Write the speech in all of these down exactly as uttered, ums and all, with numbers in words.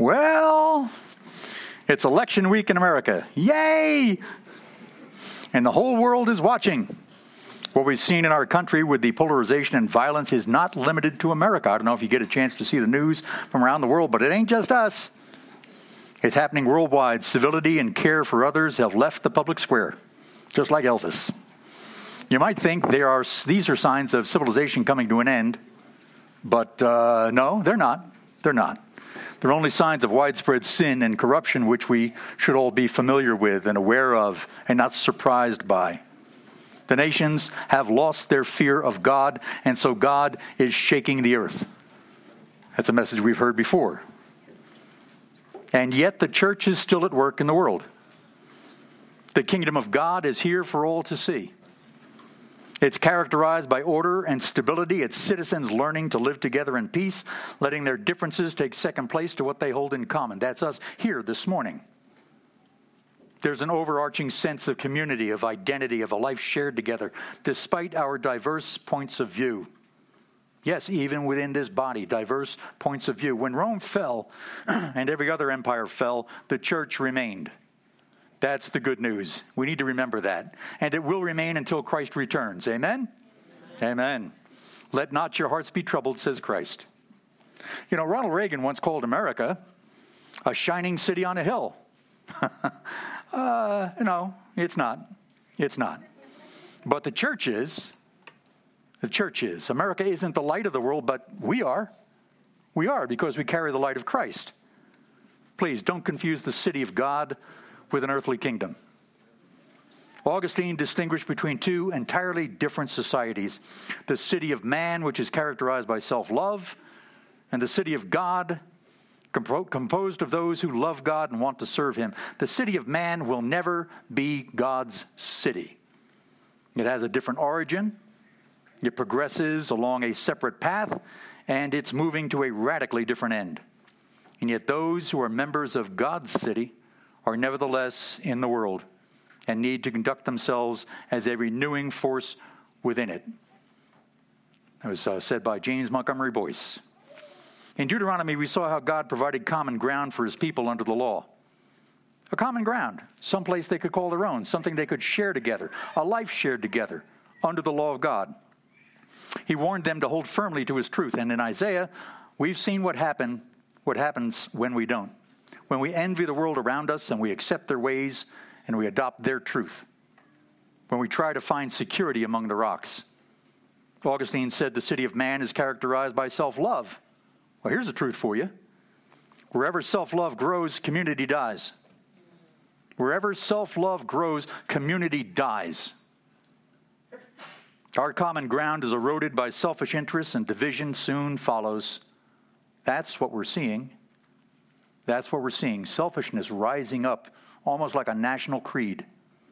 Well, it's election week in America. Yay! And the whole world is watching. What we've seen in our country with the polarization and violence is not limited to America. I don't know if you get a chance to see the news from around the world, but it ain't just us. It's happening worldwide. Civility and care for others have left the public square, just like Elvis. You might think there are these are signs of civilization coming to an end, but uh, no, they're not. They're not. They're only signs of widespread sin and corruption, which we should all be familiar with and aware of and not surprised by. The nations have lost their fear of God, and so God is shaking the earth. That's a message we've heard before. And yet the church is still at work in the world. The kingdom of God is here for all to see. It's characterized by order and stability. Its citizens learning to live together in peace, letting their differences take second place to what they hold in common. That's us here this morning. There's an overarching sense of community, of identity, of a life shared together, despite our diverse points of view. Yes, even within this body, diverse points of view. When Rome fell and every other empire fell, the church remained. That's the good news. We need to remember that. And it will remain until Christ returns. Amen? Amen. Amen. Let not your hearts be troubled, says Christ. You know, Ronald Reagan once called America a shining city on a hill. uh, no, it's not. It's not. But the church is. The church is. America isn't the light of the world, but we are. We are because we carry the light of Christ. Please don't confuse the city of God with an earthly kingdom. Augustine distinguished between two entirely different societies. The city of man, which is characterized by self-love, and the city of God, compo- composed of those who love God and want to serve him. The city of man will never be God's city. It has a different origin. It progresses along a separate path, and it's moving to a radically different end. And yet those who are members of God's city are nevertheless in the world and need to conduct themselves as a renewing force within it. That was uh, said by James Montgomery Boyce. In Deuteronomy, we saw how God provided common ground for his people under the law. A common ground, someplace they could call their own, something they could share together, a life shared together under the law of God. He warned them to hold firmly to his truth. And in Isaiah, we've seen what happen, what happens when we don't. When we envy the world around us and we accept their ways and we adopt their truth. When we try to find security among the rocks. Augustine said the city of man is characterized by self-love. Well, here's the truth for you. Wherever self-love grows, community dies. Wherever self-love grows, community dies. Our common ground is eroded by selfish interests, and division soon follows. That's what we're seeing. That's what we're seeing. Selfishness rising up almost like a national creed.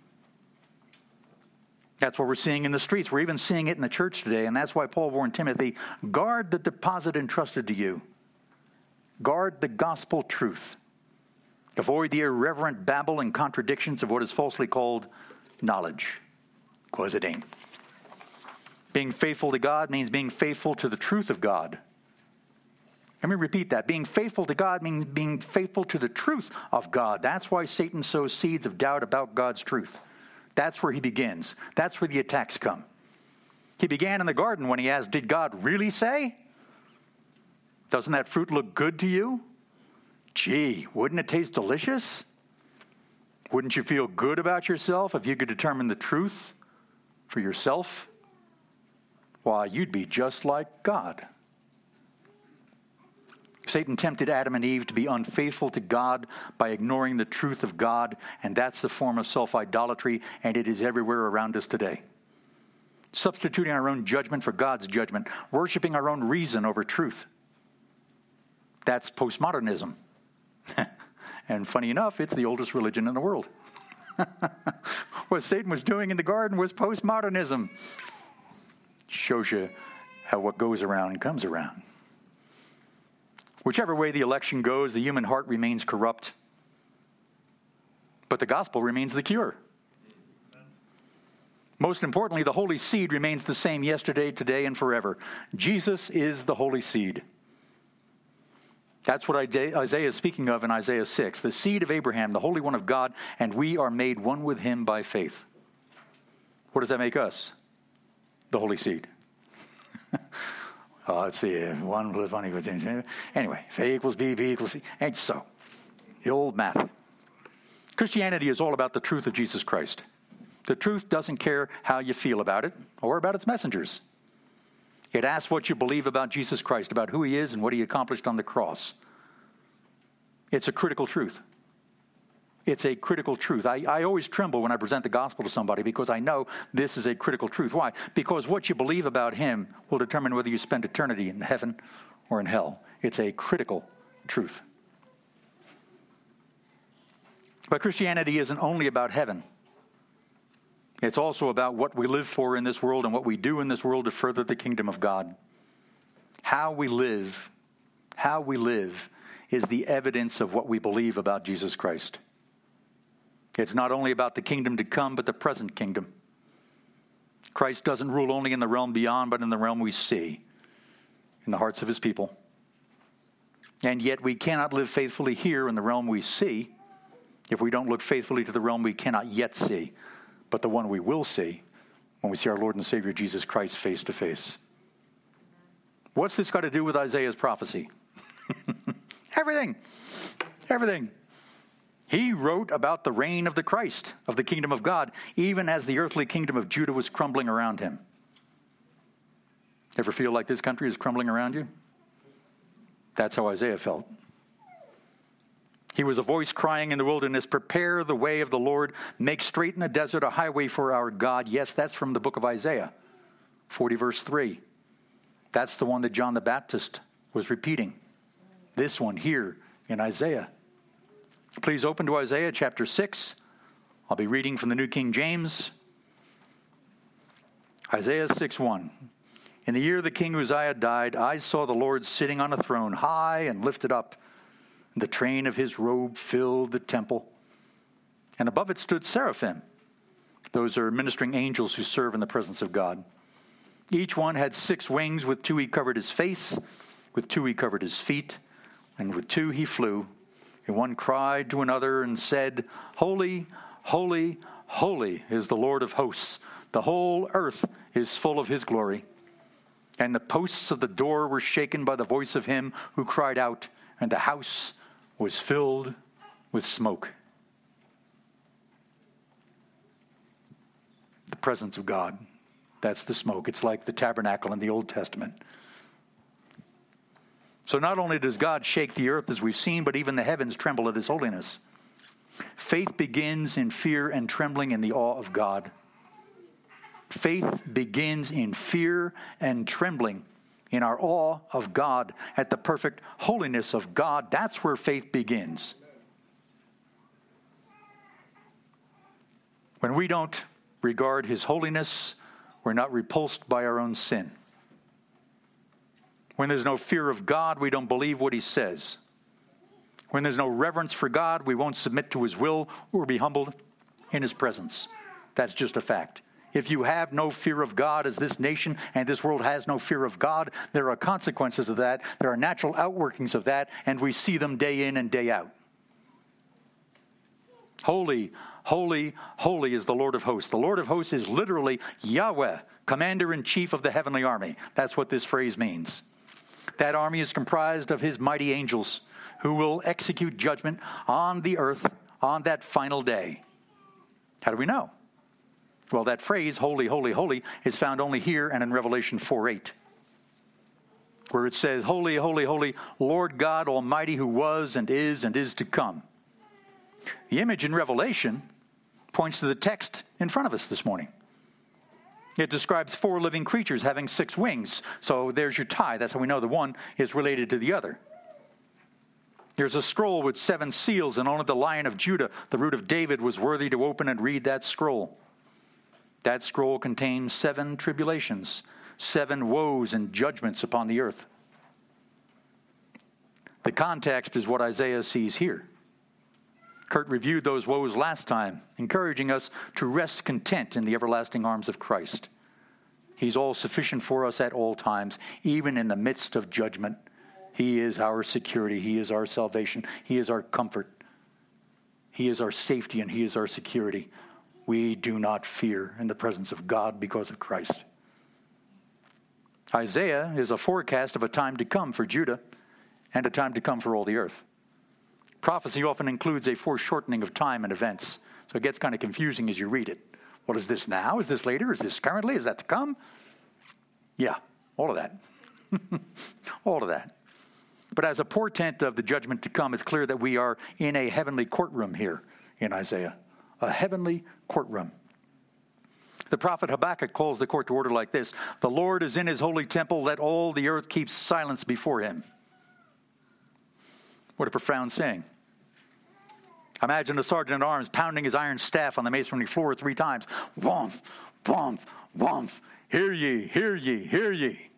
That's what we're seeing in the streets. We're even seeing it in the church today, and that's why Paul warned Timothy, guard the deposit entrusted to you. Guard the gospel truth. Avoid the irreverent babble and contradictions of what is falsely called knowledge, because it ain't. Being faithful to God means being faithful to the truth of God. Let me repeat that. Being faithful to God means being faithful to the truth of God. That's why Satan sows seeds of doubt about God's truth. That's where he begins. That's where the attacks come. He began in the garden when he asked, did God really say? Doesn't that fruit look good to you? Gee, wouldn't it taste delicious? Wouldn't you feel good about yourself if you could determine the truth for yourself? Why, you'd be just like God. Satan tempted Adam and Eve to be unfaithful to God by ignoring the truth of God, and that's the form of self-idolatry, and it is everywhere around us today. Substituting our own judgment for God's judgment, worshiping our own reason over truth. That's postmodernism. And funny enough, it's the oldest religion in the world. What Satan was doing in the garden was postmodernism. Shows you how what goes around comes around. Whichever way the election goes, the human heart remains corrupt. But the gospel remains the cure. Most importantly, the holy seed remains the same yesterday, today, and forever. Jesus is the holy seed. That's what Isaiah is speaking of in Isaiah six. The seed of Abraham, the Holy One of God, and we are made one with him by faith. What does that make us? The Holy Seed. uh, let's see. One plus one equals ten. Anyway, if A equals B, B equals C. And so, the old math. Christianity is all about the truth of Jesus Christ. The truth doesn't care how you feel about it or about its messengers. It asks what you believe about Jesus Christ, about who he is and what he accomplished on the cross. It's a critical truth. It's a critical truth. I, I always tremble when I present the gospel to somebody because I know this is a critical truth. Why? Because what you believe about him will determine whether you spend eternity in heaven or in hell. It's a critical truth. But Christianity isn't only about heaven. It's also about what we live for in this world and what we do in this world to further the kingdom of God. How we live, how we live is the evidence of what we believe about Jesus Christ. It's not only about the kingdom to come, but the present kingdom. Christ doesn't rule only in the realm beyond, but in the realm we see, in the hearts of his people. And yet we cannot live faithfully here in the realm we see if we don't look faithfully to the realm we cannot yet see, but the one we will see when we see our Lord and Savior Jesus Christ face to face. What's this got to do with Isaiah's prophecy? Everything. Everything. He wrote about the reign of the Christ, of the kingdom of God, even as the earthly kingdom of Judah was crumbling around him. Ever feel like this country is crumbling around you? That's how Isaiah felt. He was a voice crying in the wilderness, prepare the way of the Lord, make straight in the desert a highway for our God. Yes, that's from the book of Isaiah, forty verse three. That's the one that John the Baptist was repeating. This one here in Isaiah. Please open to Isaiah chapter six. I'll be reading from the New King James. Isaiah six one. In the year the king Uzziah died, I saw the Lord sitting on a throne, high and lifted up. The train of his robe filled the temple. And above it stood seraphim. Those are ministering angels who serve in the presence of God. Each one had six wings. With two he covered his face. With two he covered his feet. And with two he flew. And one cried to another and said, Holy, holy, holy is the Lord of hosts. The whole earth is full of his glory. And the posts of the door were shaken by the voice of him who cried out, and the house was filled with smoke. The presence of God, that's the smoke. It's like the tabernacle in the Old Testament. So not only does God shake the earth as we've seen, but even the heavens tremble at his holiness. Faith begins in fear and trembling in the awe of God. Faith begins in fear and trembling in our awe of God at the perfect holiness of God. That's where faith begins. When we don't regard his holiness, we're not repulsed by our own sin. When there's no fear of God, we don't believe what he says. When there's no reverence for God, we won't submit to his will or be humbled in his presence. That's just a fact. If you have no fear of God, as this nation and this world has no fear of God, there are consequences of that. There are natural outworkings of that, and we see them day in and day out. Holy, holy, holy is the Lord of hosts. The Lord of hosts is literally Yahweh, commander-in-chief of the heavenly army. That's what this phrase means. That army is comprised of his mighty angels who will execute judgment on the earth on that final day. How do we know? Well, that phrase, holy, holy, holy, is found only here and in Revelation four eight, where it says, holy, holy, holy, Lord God Almighty, who was and is and is to come. The image in Revelation points to the text in front of us this morning. It describes four living creatures having six wings. So there's your tie. That's how we know the one is related to the other. There's a scroll with seven seals, and only the Lion of Judah, the root of David, was worthy to open and read that scroll. That scroll contains seven tribulations, seven woes and judgments upon the earth. The context is what Isaiah sees here. Kurt reviewed those woes last time, encouraging us to rest content in the everlasting arms of Christ. He's all sufficient for us at all times, even in the midst of judgment, He is our security. He is our salvation. He is our comfort. He is our safety, and he is our security. We do not fear in the presence of God because of Christ. Isaiah is a forecast of a time to come for Judah and a time to come for all the earth. Prophecy often includes a foreshortening of time and events, so it gets kind of confusing as you read it. What is this now? Is this later? Is this currently? Is that to come? Yeah, all of that. all of that. But as a portent of the judgment to come, it's clear that we are in a heavenly courtroom here in Isaiah. A heavenly courtroom. The prophet Habakkuk calls the court to order like this: the Lord is in his holy temple, let all the earth keep silence before him. What a profound saying. Imagine a sergeant at arms pounding his iron staff on the masonry floor three times. Womp, womp, womp. Hear ye, hear ye, hear ye.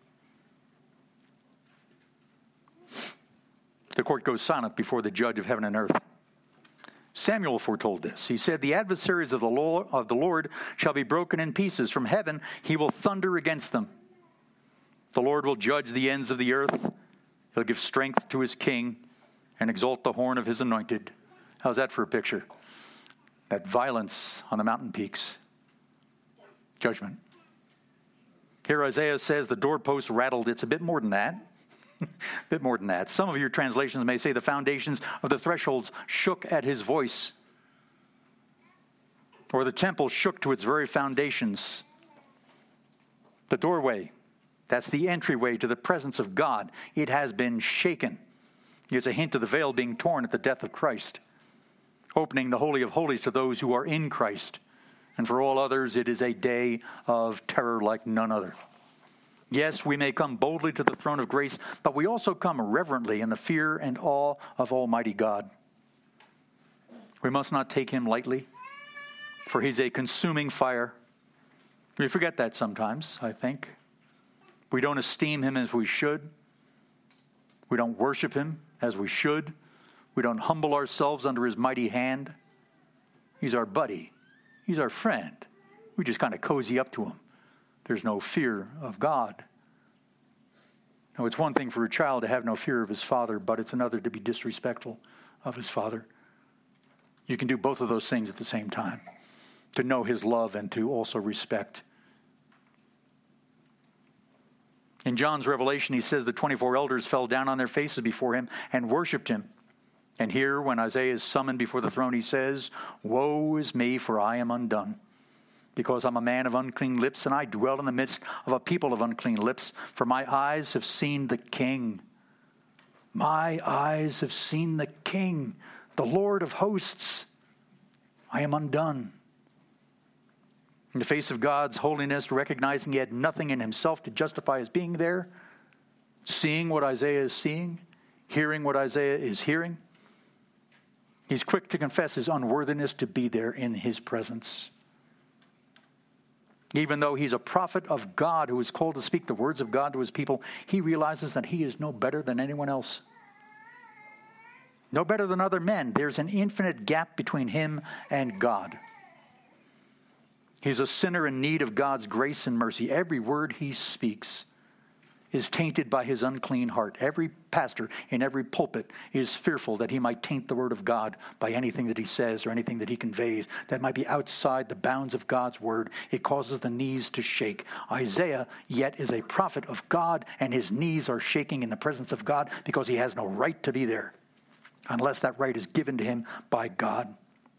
The court goes silent before the judge of heaven and earth. Samuel foretold this. He said, the adversaries of the Lord, of the Lord shall be broken in pieces. From heaven he will thunder against them. The Lord will judge the ends of the earth. He'll give strength to his king and exalt the horn of his anointed. How's that for a picture? That violence on the mountain peaks. Judgment. Here Isaiah says the doorpost rattled. It's a bit more than that. A bit more than that. Some of your translations may say the foundations of the thresholds shook at his voice. Or the temple shook to its very foundations. The doorway, that's the entryway to the presence of God. It has been shaken. It's a hint of the veil being torn at the death of Christ, opening the Holy of Holies to those who are in Christ. And for all others, it is a day of terror like none other. Yes, we may come boldly to the throne of grace, but we also come reverently in the fear and awe of Almighty God. We must not take him lightly, for he's a consuming fire. We forget that sometimes, I think. We don't esteem him as we should. We don't worship him as we should. We don't humble ourselves under his mighty hand. He's our buddy. He's our friend. We just kind of cozy up to him. There's no fear of God. Now, it's one thing for a child to have no fear of his father, but it's another to be disrespectful of his father. You can do both of those things at the same time, to know his love and to also respect. In John's Revelation, he says the twenty-four elders fell down on their faces before him and worshipped him. And here, when Isaiah is summoned before the throne, he says, woe is me, for I am undone. Because I'm a man of unclean lips, and I dwell in the midst of a people of unclean lips. For my eyes have seen the King. My eyes have seen the King, the Lord of hosts. I am undone. In the face of God's holiness, recognizing he had nothing in himself to justify his being there, seeing what Isaiah is seeing, hearing what Isaiah is hearing, he's quick to confess his unworthiness to be there in his presence. Even though he's a prophet of God who is called to speak the words of God to his people, he realizes that he is no better than anyone else. No better than other men. There's an infinite gap between him and God. He's a sinner in need of God's grace and mercy. Every word he speaks is tainted by his unclean heart. Every pastor in every pulpit is fearful that he might taint the word of God by anything that he says or anything that he conveys that might be outside the bounds of God's word. It causes the knees to shake. Isaiah yet is a prophet of God, and his knees are shaking in the presence of God because he has no right to be there unless that right is given to him by God.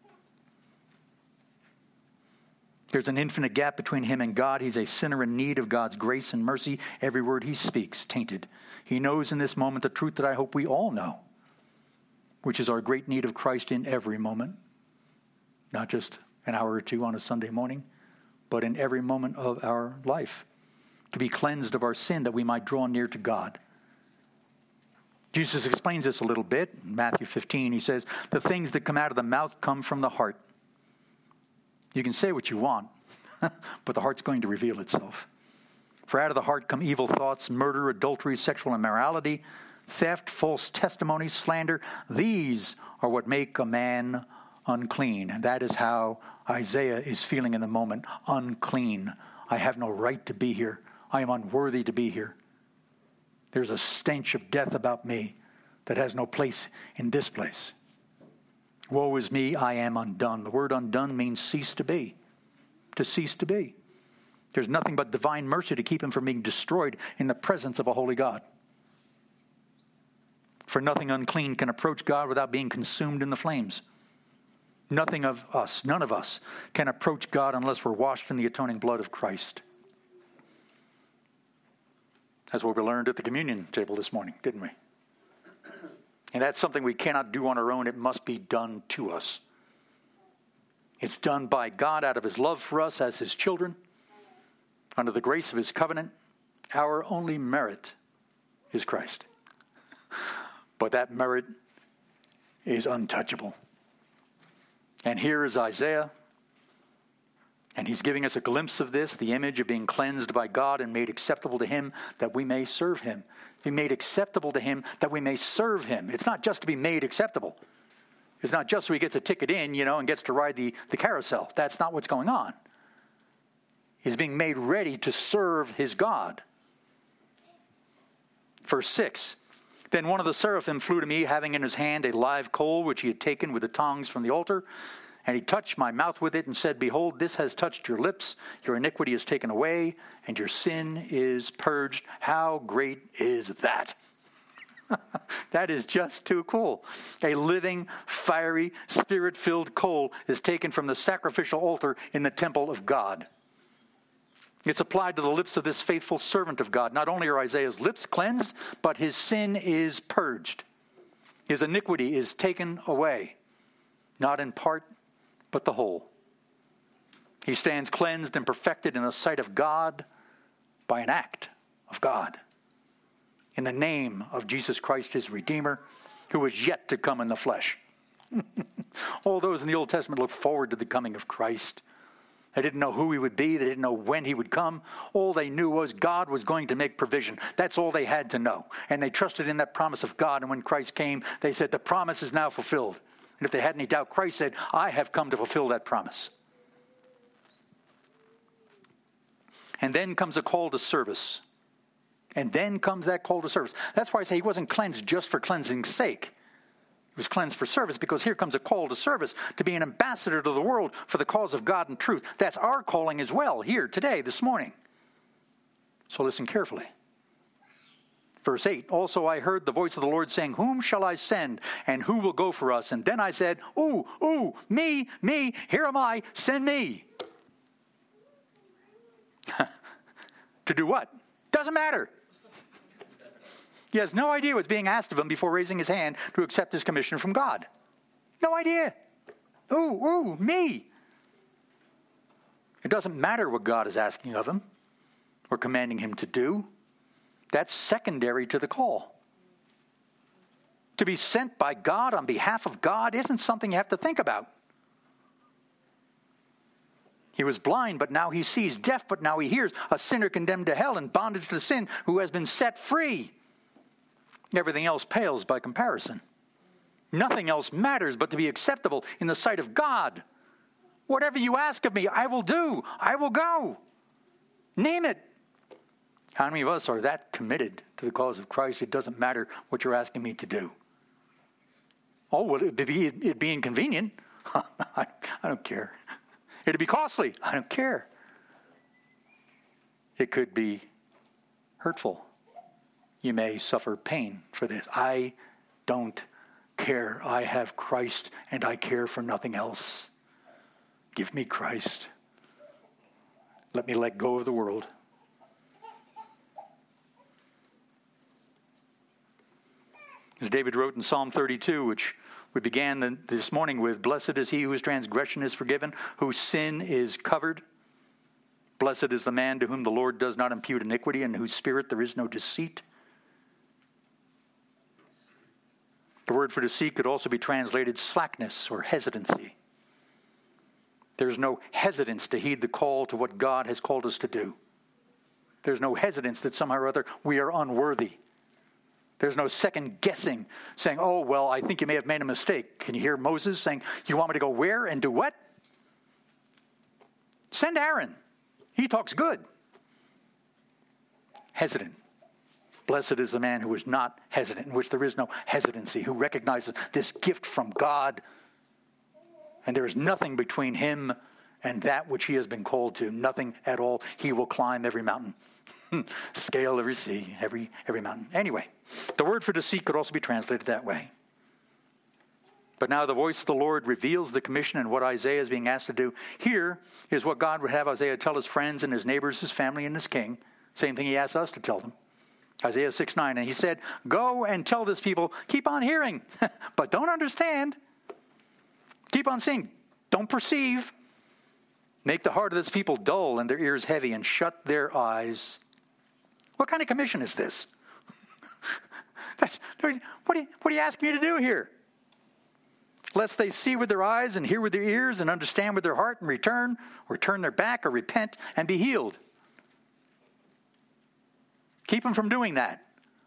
There's an infinite gap between him and God. He's a sinner in need of God's grace and mercy. Every word he speaks, tainted. He knows in this moment the truth that I hope we all know, which is our great need of Christ in every moment. Not just an hour or two on a Sunday morning, but in every moment of our life. To be cleansed of our sin that we might draw near to God. Jesus explains this a little bit. In Matthew fifteen, he says, the things that come out of the mouth come from the heart. You can say what you want, but the heart's going to reveal itself. For out of the heart come evil thoughts, murder, adultery, sexual immorality, theft, false testimony, slander. These are what make a man unclean. And that is how Isaiah is feeling in the moment. Unclean. I have no right to be here. I am unworthy to be here. There's a stench of death about me that has no place in this place. Woe is me, I am undone. The word undone means cease to be. To cease to be. There's nothing but divine mercy to keep him from being destroyed in the presence of a holy God. For nothing unclean can approach God without being consumed in the flames. Nothing of us, none of us, can approach God unless we're washed in the atoning blood of Christ. That's what we learned at the communion table this morning, didn't we? And that's something we cannot do on our own. It must be done to us. It's done by God out of his love for us as his children, under the grace of his covenant. Our only merit is Christ. But that merit is untouchable. And here is Isaiah, and he's giving us a glimpse of this, the image of being cleansed by God and made acceptable to him that we may serve him. Be made acceptable to him that we may serve him. It's not just to be made acceptable. It's not just so he gets a ticket in, you know, and gets to ride the, the carousel. That's not what's going on. He's being made ready to serve his God. Verse six. Then one of the seraphim flew to me, having in his hand a live coal, which he had taken with the tongs from the altar. And he touched my mouth with it and said, Behold, this has touched your lips. Your iniquity is taken away, and your sin is purged. How great is that? That is just too cool. A living, fiery, spirit-filled coal is taken from the sacrificial altar in the temple of God. It's applied to the lips of this faithful servant of God. Not only are Isaiah's lips cleansed, but his sin is purged. His iniquity is taken away, not in part, but the whole. He stands cleansed and perfected in the sight of God by an act of God. In the name of Jesus Christ, his Redeemer, who is yet to come in the flesh. All those in the Old Testament looked forward to the coming of Christ. They didn't know who he would be. They didn't know when he would come. All they knew was God was going to make provision. That's all they had to know. And they trusted in that promise of God. And when Christ came, they said, the promise is now fulfilled. And if they had any doubt, Christ said, I have come to fulfill that promise. And then comes a call to service. And then comes that call to service. That's why I say he wasn't cleansed just for cleansing's sake. He was cleansed for service, because here comes a call to service, to be an ambassador to the world for the cause of God and truth. That's our calling as well, here, today, this morning. So listen carefully. Verse eight, also I heard the voice of the Lord saying, Whom shall I send, and who will go for us? And then I said, Ooh, ooh, me, me, here am I, send me. To do what? Doesn't matter. He has no idea what's being asked of him before raising his hand to accept his commission from God. No idea. Ooh, ooh, me. It doesn't matter what God is asking of him or commanding him to do. That's secondary to the call. To be sent by God on behalf of God isn't something you have to think about. He was blind, but now he sees. Deaf, but now he hears. A sinner condemned to hell and bondage to sin who has been set free. Everything else pales by comparison. Nothing else matters but to be acceptable in the sight of God. Whatever you ask of me, I will do. I will go. Name it. How many of us are that committed to the cause of Christ? It doesn't matter what you're asking me to do. Oh, well, it'd be, it'd be inconvenient. I don't care. It'd be costly. I don't care. It could be hurtful. You may suffer pain for this. I don't care. I have Christ, and I care for nothing else. Give me Christ. Let me let go of the world. As David wrote in Psalm thirty-two, which we began the, this morning with, Blessed is he whose transgression is forgiven, whose sin is covered. Blessed is the man to whom the Lord does not impute iniquity, and in whose spirit there is no deceit. The word for deceit could also be translated slackness or hesitancy. There's no hesitance to heed the call to what God has called us to do. There's no hesitance that somehow or other we are unworthy. There's no second guessing, saying, oh, well, I think you may have made a mistake. Can you hear Moses saying, you want me to go where and do what? Send Aaron. He talks good. Hesitant. Blessed is the man who is not hesitant, in which there is no hesitancy, who recognizes this gift from God, and there is nothing between him and that which he has been called to, nothing at all. He will climb every mountain, scale every sea, every every mountain. Anyway, the word for deceit could also be translated that way. But now the voice of the Lord reveals the commission and what Isaiah is being asked to do. Here is what God would have Isaiah tell his friends and his neighbors, his family, and his king. Same thing he asks us to tell them. Isaiah six nine, and he said, go and tell this people, keep on hearing, but don't understand. Keep on seeing, don't perceive. Make the heart of this people dull and their ears heavy, and shut their eyes. What kind of commission is this? That's, what, are you, what are you asking me to do here? Lest they see with their eyes and hear with their ears and understand with their heart and return, or turn their back or repent and be healed. Keep them from doing that.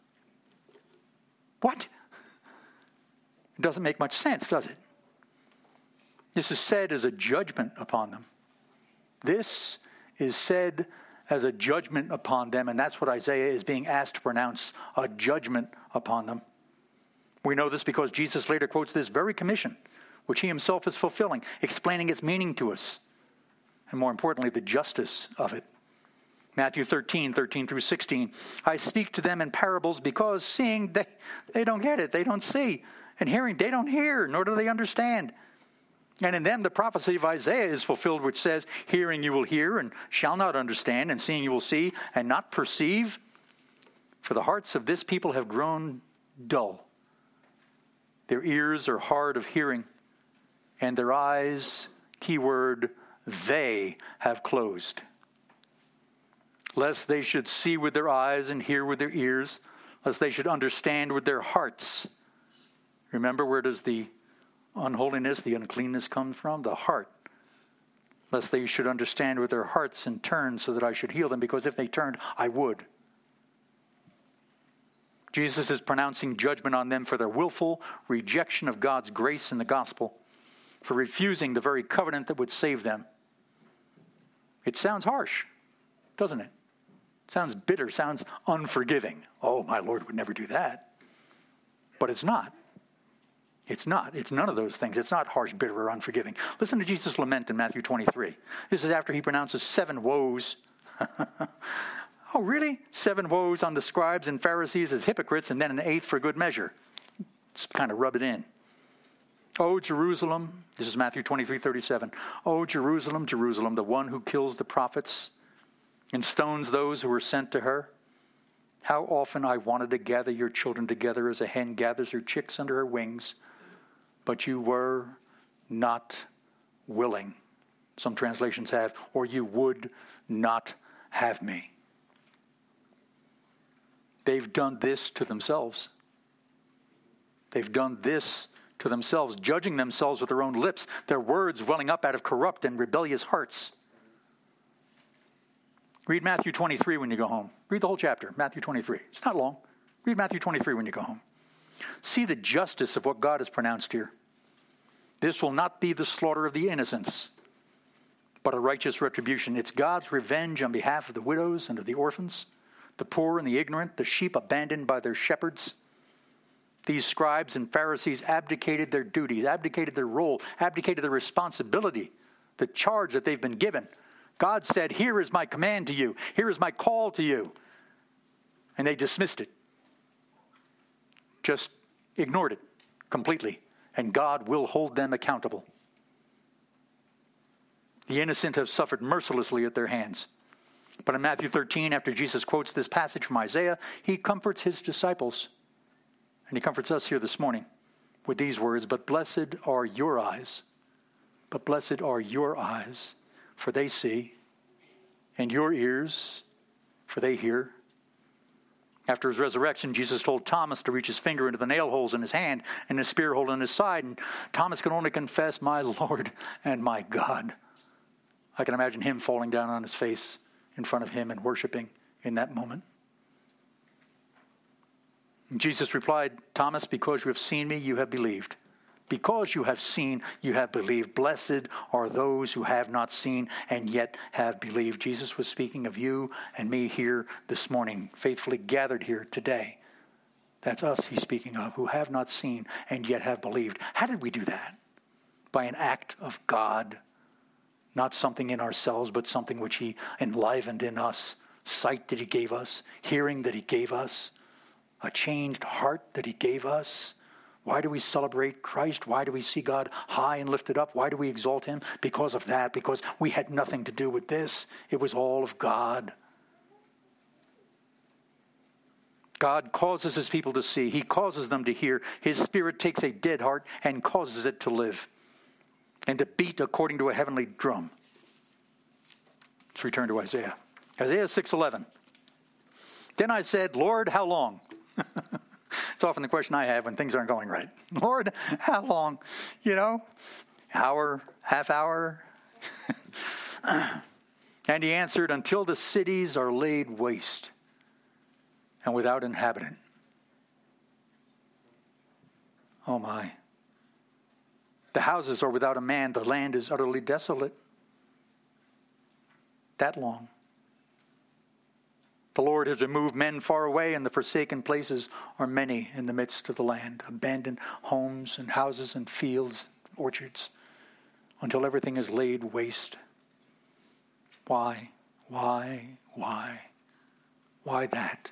What? It doesn't make much sense, does it? This is said as a judgment upon them. This is said as a judgment upon them, and that's what Isaiah is being asked to pronounce, a judgment upon them. We know this because Jesus later quotes this very commission, which he himself is fulfilling, explaining its meaning to us, and more importantly, the justice of it. Matthew thirteen, thirteen through sixteen, I speak to them in parables because seeing, they, they don't get it, they don't see, and hearing, they don't hear, nor do they understand. And in them the prophecy of Isaiah is fulfilled, which says, hearing you will hear and shall not understand, and seeing you will see and not perceive. For the hearts of this people have grown dull. Their ears are hard of hearing, and their eyes, keyword, they have closed. Lest they should see with their eyes and hear with their ears, lest they should understand with their hearts. Remember, where does the unholiness, the uncleanness come from? The heart. Lest they should understand with their hearts and turn so that I should heal them, because if they turned, I would. Jesus is pronouncing judgment on them for their willful rejection of God's grace in the gospel, for refusing the very covenant that would save them. It sounds harsh, doesn't it? It sounds bitter, sounds unforgiving. Oh, my Lord would never do that. But it's not. It's not. It's none of those things. It's not harsh, bitter, or unforgiving. Listen to Jesus' lament in Matthew twenty-three. This is after he pronounces seven woes. Oh, really? Seven woes on the scribes and Pharisees as hypocrites, and then an eighth for good measure. Just kind of rub it in. Oh, Jerusalem. This is Matthew twenty-three, thirty-seven. Oh, Jerusalem, Jerusalem, the one who kills the prophets and stones those who were sent to her. How often I wanted to gather your children together as a hen gathers her chicks under her wings, but you were not willing. Some translations have, or you would not have me. They've done this to themselves. They've done this to themselves, judging themselves with their own lips, their words welling up out of corrupt and rebellious hearts. Read Matthew twenty-three when you go home. Read the whole chapter, Matthew twenty-three. It's not long. Read Matthew twenty-three when you go home. See the justice of what God has pronounced here. This will not be the slaughter of the innocents, but a righteous retribution. It's God's revenge on behalf of the widows and of the orphans, the poor and the ignorant, the sheep abandoned by their shepherds. These scribes and Pharisees abdicated their duties, abdicated their role, abdicated their responsibility, the charge that they've been given. God said, here is my command to you. Here is my call to you. And they dismissed it. Just ignored it completely. And God will hold them accountable. The innocent have suffered mercilessly at their hands. But in Matthew thirteen, after Jesus quotes this passage from Isaiah, he comforts his disciples. And he comforts us here this morning with these words, but blessed are your eyes, but blessed are your eyes, for they see, and your ears, for they hear. After his resurrection, Jesus told Thomas to reach his finger into the nail holes in his hand and the spear hole in his side. And Thomas could only confess, my Lord and my God. I can imagine him falling down on his face in front of him and worshiping in that moment. And Jesus replied, Thomas, because you have seen me, you have believed. Because you have seen, you have believed. Blessed are those who have not seen and yet have believed. Jesus was speaking of you and me here this morning, faithfully gathered here today. That's us he's speaking of, who have not seen and yet have believed. How did we do that? By an act of God. Not something in ourselves, but something which he enlivened in us. Sight that he gave us, hearing that he gave us, a changed heart that he gave us. Why do we celebrate Christ? Why do we see God high and lifted up? Why do we exalt him? Because of that, because we had nothing to do with this. It was all of God. God causes his people to see. He causes them to hear. His Spirit takes a dead heart and causes it to live and to beat according to a heavenly drum. Let's return to Isaiah. Isaiah six eleven. Then I said, Lord, how long? It's often the question I have when things aren't going right. Lord, how long? You know, hour, half hour. And he answered, until the cities are laid waste and without inhabitant. Oh my. The houses are without a man. The land is utterly desolate. That long. The Lord has removed men far away, and the forsaken places are many in the midst of the land. Abandoned homes and houses and fields, orchards, until everything is laid waste. Why? Why? Why? Why that?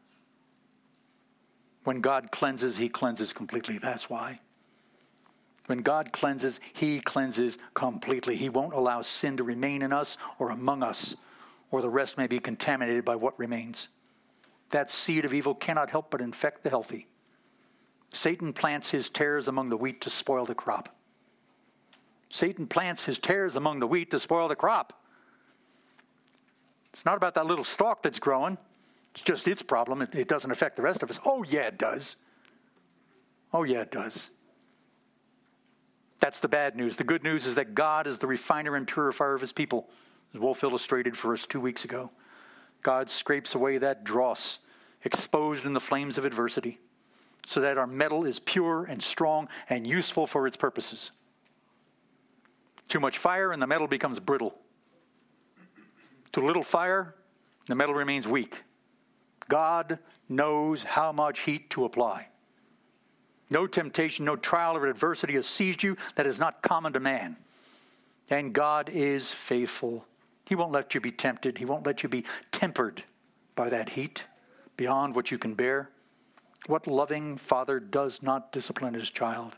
When God cleanses, he cleanses completely. That's why. When God cleanses, he cleanses completely. He won't allow sin to remain in us or among us, or the rest may be contaminated by what remains. That seed of evil cannot help but infect the healthy. Satan plants his tares among the wheat to spoil the crop. Satan plants his tares among the wheat to spoil the crop. It's not about that little stalk that's growing. It's just its problem. It, it doesn't affect the rest of us. Oh, yeah, it does. Oh, yeah, it does. That's the bad news. The good news is that God is the refiner and purifier of his people. As Wolf illustrated for us two weeks ago, God scrapes away that dross exposed in the flames of adversity so that our metal is pure and strong and useful for its purposes. Too much fire and the metal becomes brittle. Too little fire, the metal remains weak. God knows how much heat to apply. No temptation, no trial or adversity has seized you that is not common to man. And God is faithful. He won't let you be tempted. He won't let you be tempered by that heat beyond what you can bear. What loving father does not discipline his child?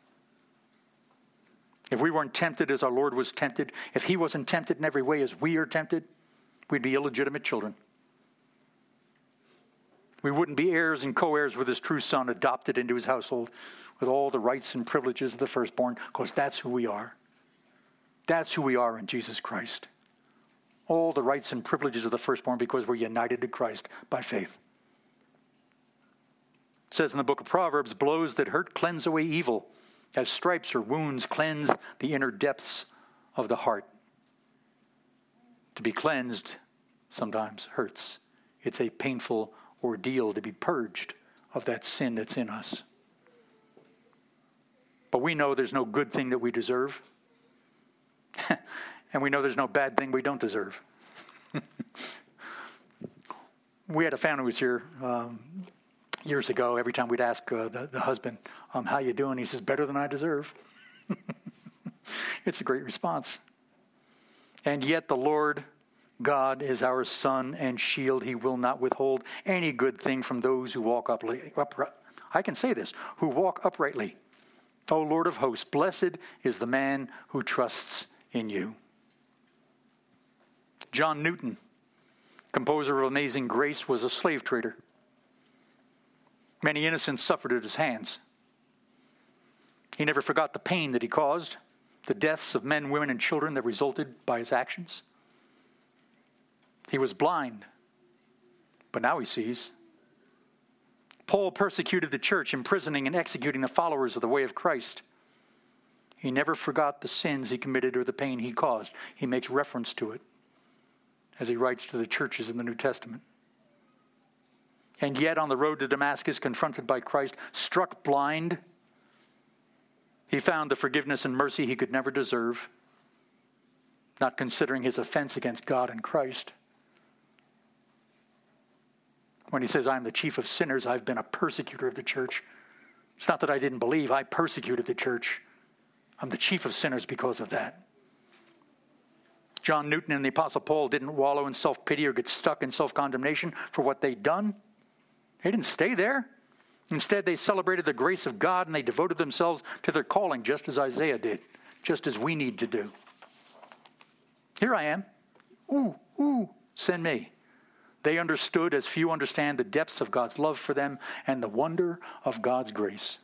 If we weren't tempted as our Lord was tempted, if he wasn't tempted in every way as we are tempted, we'd be illegitimate children. We wouldn't be heirs and co-heirs with his true son, adopted into his household with all the rights and privileges of the firstborn, because that's who we are. That's who we are in Jesus Christ. All the rights and privileges of the firstborn because we're united to Christ by faith. It says in the book of Proverbs, blows that hurt cleanse away evil, as stripes or wounds cleanse the inner depths of the heart. To be cleansed sometimes hurts. It's a painful ordeal to be purged of that sin that's in us. But we know there's no good thing that we deserve. And we know there's no bad thing we don't deserve. We had a family who was here um, years ago. Every time we'd ask uh, the, the husband, um, how you doing? He says, better than I deserve. It's a great response. And yet the Lord God is our sun and shield. He will not withhold any good thing from those who walk uprightly. I can say this, who walk uprightly. O Lord of hosts, blessed is the man who trusts in you. John Newton, composer of Amazing Grace, was a slave trader. Many innocents suffered at his hands. He never forgot the pain that he caused, the deaths of men, women, and children that resulted by his actions. He was blind, but now he sees. Paul persecuted the church, imprisoning and executing the followers of the way of Christ. He never forgot the sins he committed or the pain he caused. He makes reference to it as he writes to the churches in the New Testament. And yet on the road to Damascus, confronted by Christ, struck blind, He found the forgiveness and mercy he could never deserve, not considering his offense against God and Christ. When he says, I'm the chief of sinners, I've been a persecutor of the church. It's not that I didn't believe, I persecuted the church. I'm the chief of sinners because of that. John Newton and the Apostle Paul didn't wallow in self-pity or get stuck in self-condemnation for what they'd done. They didn't stay there. Instead, they celebrated the grace of God and they devoted themselves to their calling, just as Isaiah did, just as we need to do. Here I am. Ooh, ooh, send me. They understood, as few understand, the depths of God's love for them and the wonder of God's grace.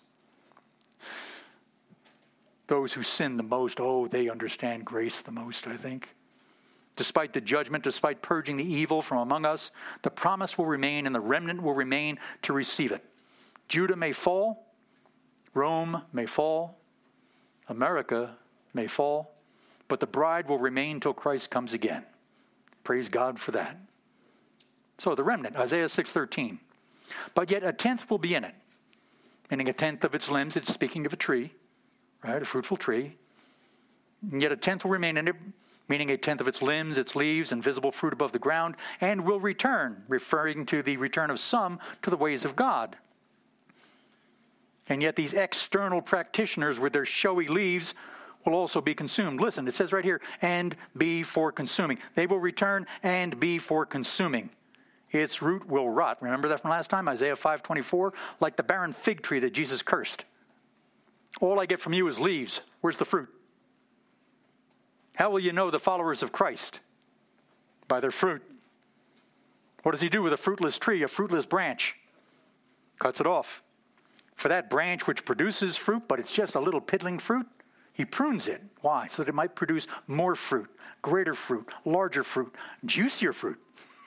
Those who sin the most, oh, they understand grace the most, I think. Despite the judgment, despite purging the evil from among us, the promise will remain and the remnant will remain to receive it. Judah may fall, Rome may fall, America may fall, but the bride will remain till Christ comes again. Praise God for that. So the remnant, Isaiah six thirteen. But yet a tenth will be in it, meaning a tenth of its limbs. It's speaking of a tree, right, a fruitful tree. And yet a tenth will remain in it, meaning a tenth of its limbs, its leaves, and visible fruit above the ground, and will return, referring to the return of some to the ways of God. And yet these external practitioners with their showy leaves will also be consumed. Listen, it says right here, and be for consuming. They will return and be for consuming. Its root will rot. Remember that from last time? Isaiah five twenty-four, like the barren fig tree that Jesus cursed. All I get from you is leaves. Where's the fruit? How will you know the followers of Christ? By their fruit. What does he do with a fruitless tree, a fruitless branch? Cuts it off. For that branch which produces fruit, but it's just a little piddling fruit, he prunes it. Why? So that it might produce more fruit, greater fruit, larger fruit, juicier fruit.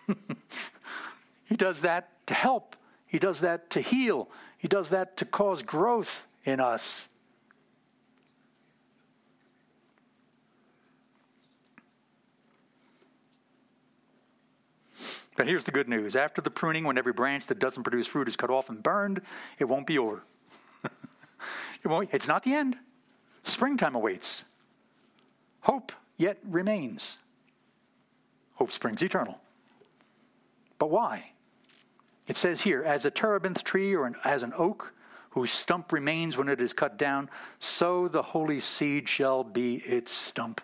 He does that to help. He does that to heal. He does that to cause growth in us. But here's the good news. After the pruning, when every branch that doesn't produce fruit is cut off and burned, it won't be over. it won't, it's not the end. Springtime awaits. Hope yet remains. Hope springs eternal. But why? It says here, as a terebinth tree or an, as an oak whose stump remains when it is cut down, so the holy seed shall be its stump.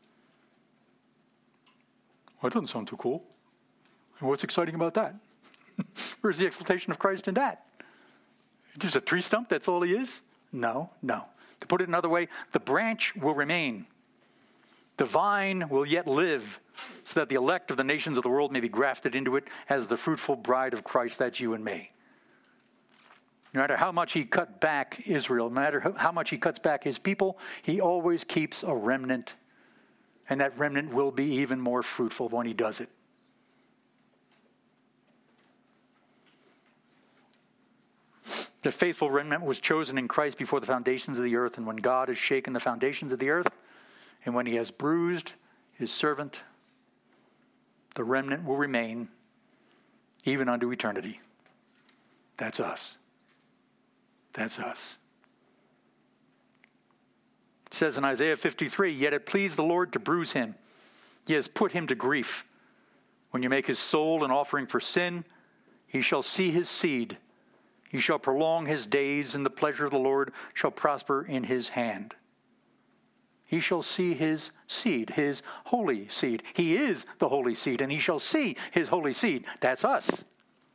Well, that doesn't sound too cool. What's exciting about that? Where's the exaltation of Christ in that? Just a tree stump, that's all he is? No, no. To put it another way, the branch will remain. The vine will yet live, so that the elect of the nations of the world may be grafted into it as the fruitful bride of Christ. That's you and me. No matter how much he cut back Israel, no matter how much he cuts back his people, he always keeps a remnant. And that remnant will be even more fruitful when he does it. The faithful remnant was chosen in Christ before the foundations of the earth, and when God has shaken the foundations of the earth, and when he has bruised his servant, the remnant will remain even unto eternity. That's us. That's us. It says in Isaiah fifty-three, yet it pleased the Lord to bruise him. He has put him to grief. When you make his soul an offering for sin, he shall see his seed. He shall prolong his days, and the pleasure of the Lord shall prosper in his hand. He shall see his seed, his holy seed. He is the holy seed, and he shall see his holy seed. That's us.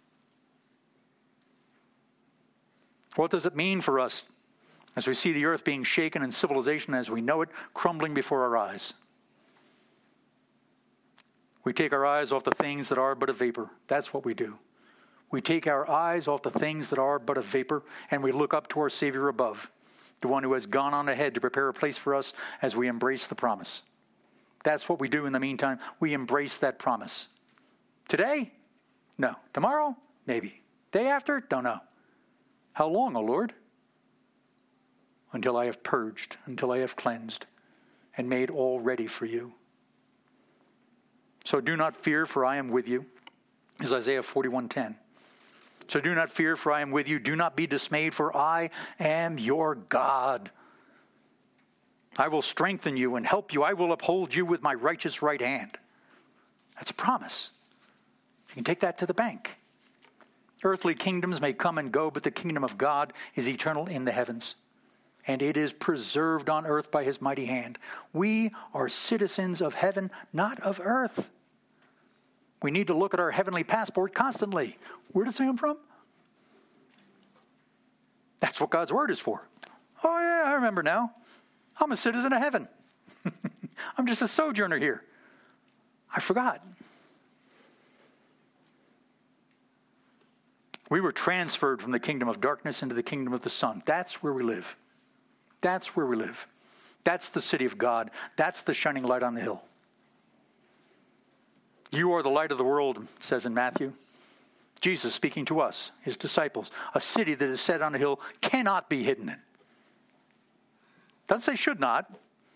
What does it mean for us as we see the earth being shaken and civilization as we know it crumbling before our eyes? We take our eyes off the things that are but a vapor. That's what we do. We take our eyes off the things that are but a vapor, and we look up to our Savior above, the one who has gone on ahead to prepare a place for us as we embrace the promise. That's what we do in the meantime. We embrace that promise. Today? No. Tomorrow? Maybe. Day after? Don't know. How long, O Lord? Until I have purged, until I have cleansed, and made all ready for you. So do not fear, for I am with you, is Isaiah forty-one ten. So do not fear, for I am with you. Do not be dismayed, for I am your God. I will strengthen you and help you. I will uphold you with my righteous right hand. That's a promise. You can take that to the bank. Earthly kingdoms may come and go, but the kingdom of God is eternal in the heavens, and it is preserved on earth by his mighty hand. We are citizens of heaven, not of earth. We need to look at our heavenly passport constantly. Where does it come from? That's what God's word is for. Oh, yeah, I remember now. I'm a citizen of heaven. I'm just a sojourner here. I forgot. We were transferred from the kingdom of darkness into the kingdom of the Son. That's where we live. That's where we live. That's the city of God. That's the shining light on the hill. You are the light of the world, it says in Matthew. Jesus speaking to us, his disciples. A city that is set on a hill cannot be hidden in. Doesn't say should not.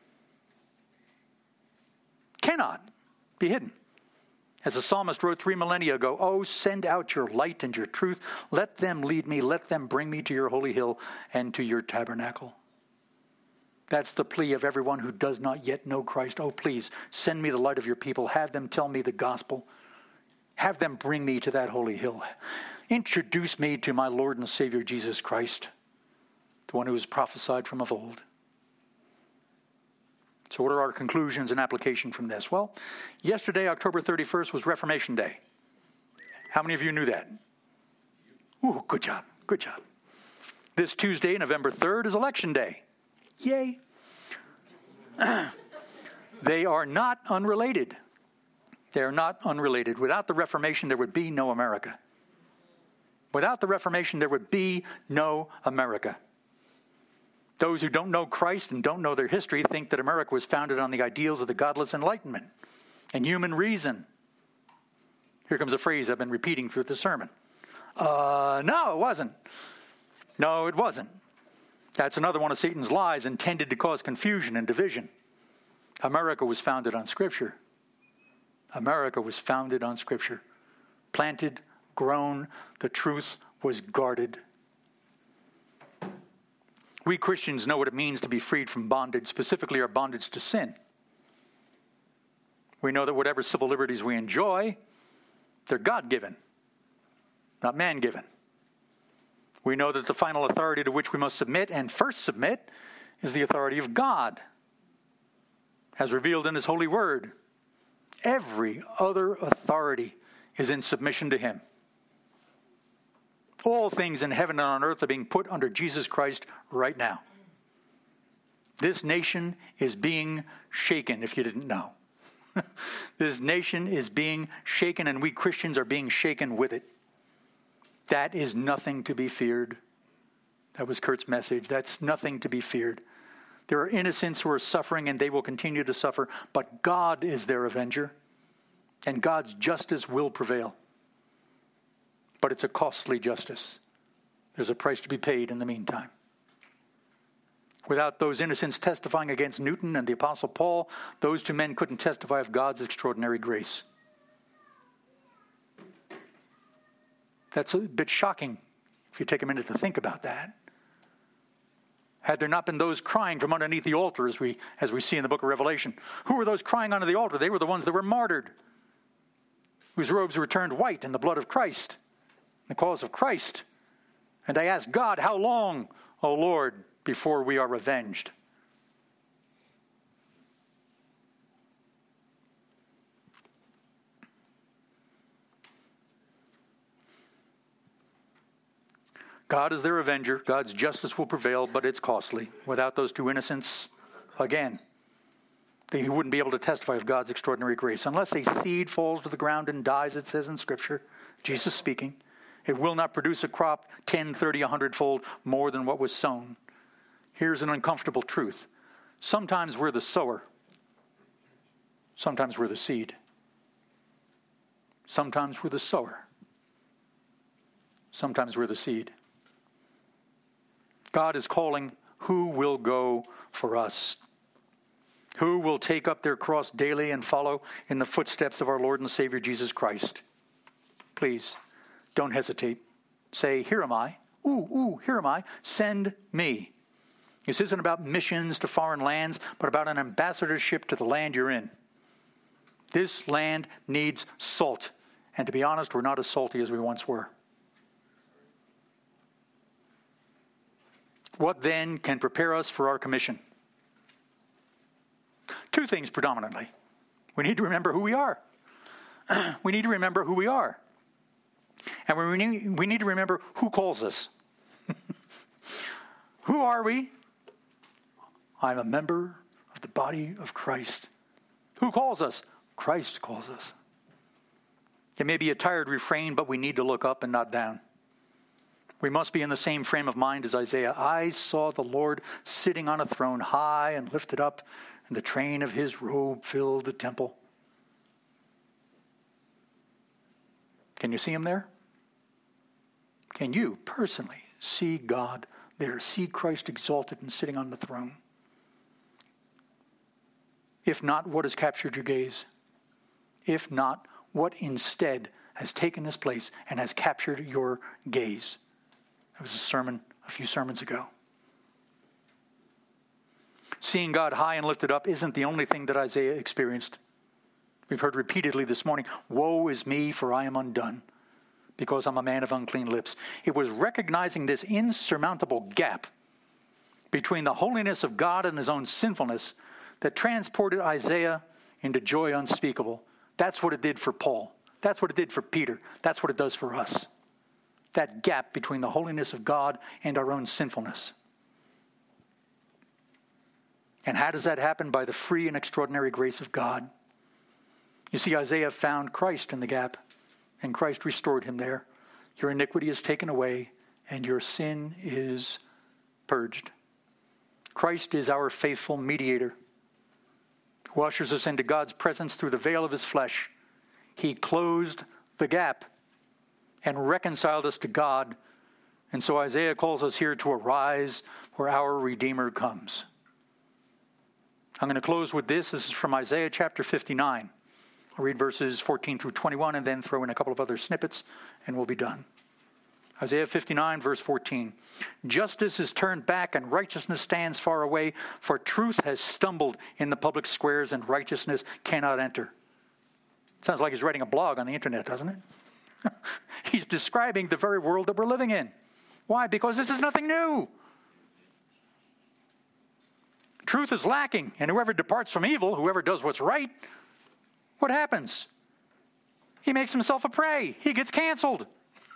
Cannot be hidden. As the psalmist wrote three millennia ago, oh, send out your light and your truth. Let them lead me. Let them bring me to your holy hill and to your tabernacle. That's the plea of everyone who does not yet know Christ. Oh, please, send me the light of your people. Have them tell me the gospel. Have them bring me to that holy hill. Introduce me to my Lord and Savior Jesus Christ, the one who was prophesied from of old. So what are our conclusions and application from this? Well, yesterday, October thirty-first, was Reformation Day. How many of you knew that? Ooh, good job, good job. This Tuesday, November third, is Election Day. Yay. They are not unrelated. They are not unrelated. Without the Reformation, there would be no America. Without the Reformation, there would be no America. Those who don't know Christ and don't know their history think that America was founded on the ideals of the godless Enlightenment and human reason. Here comes a phrase I've been repeating through the sermon. Uh, no, it wasn't. No, it wasn't. That's another one of Satan's lies intended to cause confusion and division. America was founded on Scripture. America was founded on Scripture. Planted, grown, the truth was guarded. We Christians know what it means to be freed from bondage, specifically our bondage to sin. We know that whatever civil liberties we enjoy, they're God-given, not man-given. We know that the final authority to which we must submit and first submit is the authority of God, as revealed in his holy word. Every other authority is in submission to him. All things in heaven and on earth are being put under Jesus Christ right now. This nation is being shaken, if you didn't know. This nation is being shaken, and we Christians are being shaken with it. That is nothing to be feared. That was Kurt's message. That's nothing to be feared. There are innocents who are suffering, and they will continue to suffer, but God is their avenger, and God's justice will prevail. But it's a costly justice. There's a price to be paid in the meantime. Without those innocents testifying against Newton and the Apostle Paul, those two men couldn't testify of God's extraordinary grace. That's a bit shocking if you take a minute to think about that. Had there not been those crying from underneath the altar, as we, as we see in the book of Revelation, who were those crying under the altar? They were the ones that were martyred, whose robes were turned white in the blood of Christ, the cause of Christ. And they asked God, how long, O Lord, before we are avenged? God is their avenger. God's justice will prevail, but it's costly. Without those two innocents, again, they wouldn't be able to testify of God's extraordinary grace. Unless a seed falls to the ground and dies, it says in Scripture, Jesus speaking, it will not produce a crop ten, thirty, a hundred-fold more than what was sown. Here's an uncomfortable truth. Sometimes we're the sower. Sometimes we're the seed. Sometimes we're the sower. Sometimes we're the seed. God is calling, who will go for us? Who will take up their cross daily and follow in the footsteps of our Lord and Savior Jesus Christ? Please, don't hesitate. Say, here am I. Ooh, ooh, here am I. Send me. This isn't about missions to foreign lands, but about an ambassadorship to the land you're in. This land needs salt. And to be honest, we're not as salty as we once were. What then can prepare us for our commission? Two things predominantly. We need to remember who we are. We need to remember who we are. And we need, we need to remember who calls us. Who are we? I'm a member of the body of Christ. Who calls us? Christ calls us. It may be a tired refrain, but we need to look up and not down. We must be in the same frame of mind as Isaiah. I saw the Lord sitting on a throne high and lifted up, and the train of his robe filled the temple. Can you see him there? Can you personally see God there? See Christ exalted and sitting on the throne? If not, what has captured your gaze? If not, what instead has taken his place and has captured your gaze? That was a sermon a few sermons ago. Seeing God high and lifted up isn't the only thing that Isaiah experienced. We've heard repeatedly this morning, woe is me, for I am undone, because I'm a man of unclean lips. It was recognizing this insurmountable gap between the holiness of God and his own sinfulness that transported Isaiah into joy unspeakable. That's what it did for Paul. That's what it did for Peter. That's what it does for us. That gap between the holiness of God and our own sinfulness. And how does that happen? By the free and extraordinary grace of God. You see, Isaiah found Christ in the gap, and Christ restored him there. Your iniquity is taken away, and your sin is purged. Christ is our faithful mediator, who ushers us into God's presence through the veil of his flesh. He closed the gap and reconciled us to God. And so Isaiah calls us here to arise, where our Redeemer comes. I'm going to close with this. This is from Isaiah chapter fifty-nine. I'll read verses fourteen through twenty-one and then throw in a couple of other snippets, and we'll be done. Isaiah fifty-nine, verse fourteen. Justice is turned back and righteousness stands far away, for truth has stumbled in the public squares and righteousness cannot enter. Sounds like he's writing a blog on the internet, doesn't it? He's describing the very world that we're living in. Why? Because this is nothing new. Truth is lacking, and whoever departs from evil, whoever does what's right, what happens? He makes himself a prey. He gets canceled.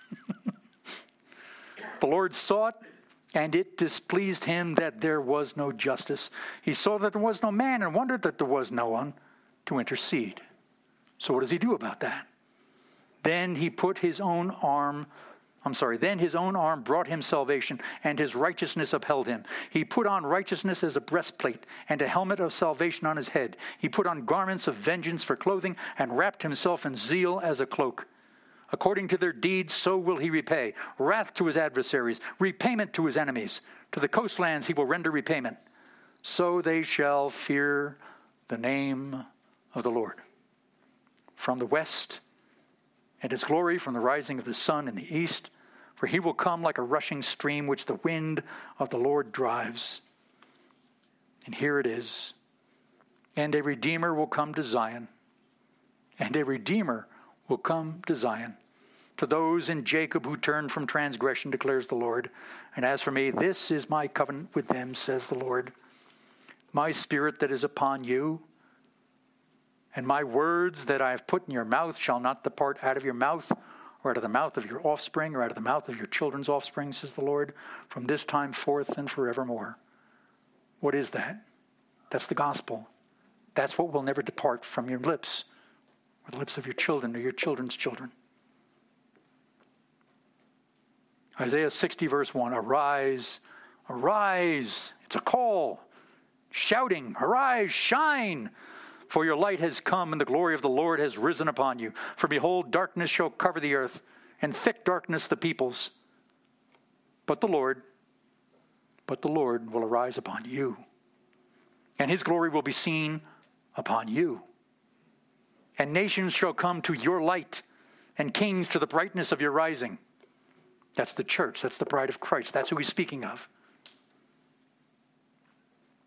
The Lord saw it, and it displeased him that there was no justice. He saw that there was no man and wondered that there was no one to intercede. So what does he do about that? Then he put his own arm, I'm sorry, then his own arm brought him salvation, and his righteousness upheld him. He put on righteousness as a breastplate, and a helmet of salvation on his head. He put on garments of vengeance for clothing, and wrapped himself in zeal as a cloak. According to their deeds, so will he repay. Wrath to his adversaries, repayment to his enemies. To the coastlands he will render repayment. So they shall fear the name of the Lord. From the west, and his glory from the rising of the sun in the east, for he will come like a rushing stream which the wind of the Lord drives. And here it is. And a Redeemer will come to Zion. And a Redeemer will come to Zion. To those in Jacob who turn from transgression, declares the Lord. And as for me, this is my covenant with them, says the Lord. My spirit that is upon you, and my words that I have put in your mouth shall not depart out of your mouth, or out of the mouth of your offspring, or out of the mouth of your children's offspring, says the Lord, from this time forth and forevermore. What is that? That's the gospel. That's what will never depart from your lips, or the lips of your children, or your children's children. Isaiah sixty, verse one, arise, arise. It's a call, shouting, arise, shine. For your light has come, and the glory of the Lord has risen upon you. For behold, darkness shall cover the earth, and thick darkness the peoples. But the Lord, but the Lord will arise upon you, and his glory will be seen upon you. And nations shall come to your light, and kings to the brightness of your rising. That's the church. That's the bride of Christ. That's who he's speaking of.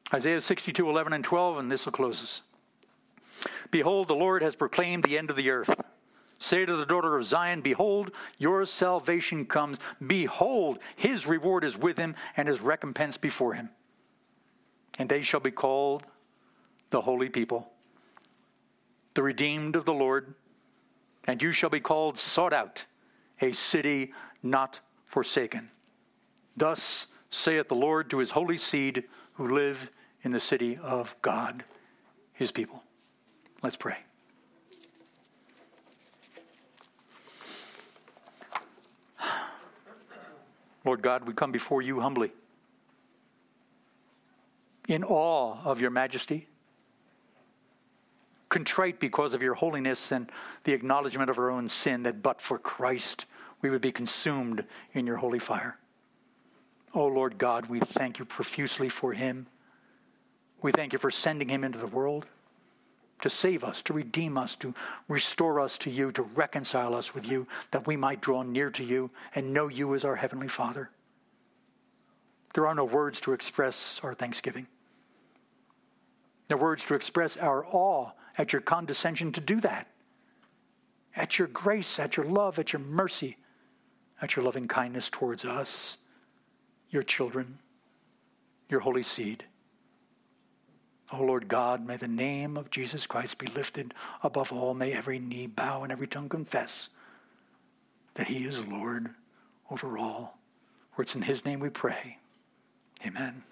Isaiah sixty-two, eleven and twelve, and this will close us. Behold, the Lord has proclaimed the end of the earth. Say to the daughter of Zion, behold, your salvation comes. Behold, his reward is with him, and his recompense before him. And they shall be called the holy people, the redeemed of the Lord. And you shall be called sought out, a city not forsaken. Thus saith the Lord to his holy seed who live in the city of God, his people. Let's pray. Lord God, we come before you humbly, in awe of your majesty, contrite because of your holiness and the acknowledgement of our own sin, that but for Christ we would be consumed in your holy fire. Oh Lord God, we thank you profusely for him. We thank you for sending him into the world to save us, to redeem us, to restore us to you, to reconcile us with you, that we might draw near to you and know you as our heavenly Father. There are no words to express our thanksgiving. No words to express our awe at your condescension to do that, at your grace, at your love, at your mercy, at your loving kindness towards us, your children, your holy seed. Oh, Lord God, may the name of Jesus Christ be lifted above all. May every knee bow and every tongue confess that he is Lord over all. For it's in his name we pray. Amen.